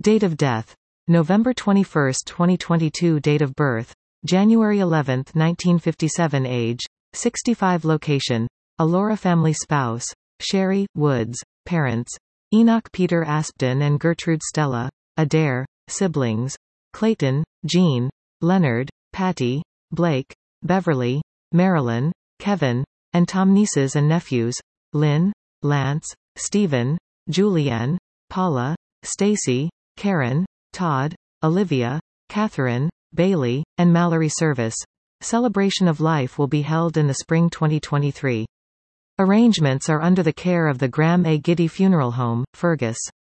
Date of death: November 21, 2022. Date of birth: January 11, 1957. Age: 65. Location: Alora. Family: spouse: Sherry Woods. Parents: Enoch Peter Aspden and Gertrude Stella Adair. Siblings: Clayton, Jean, Leonard, Patty, Blake, Beverly, Marilyn, Kevin, and Tom. Nieces and nephews: Lynn, Lance, Stephen, Julianne, Paula, Stacy, Karen, Todd, Olivia, Catherine, Bailey, and Mallory. Service: Celebration of Life will be held in the spring 2023. Arrangements are under the care of the Graham A. Giddy Funeral Home, Fergus.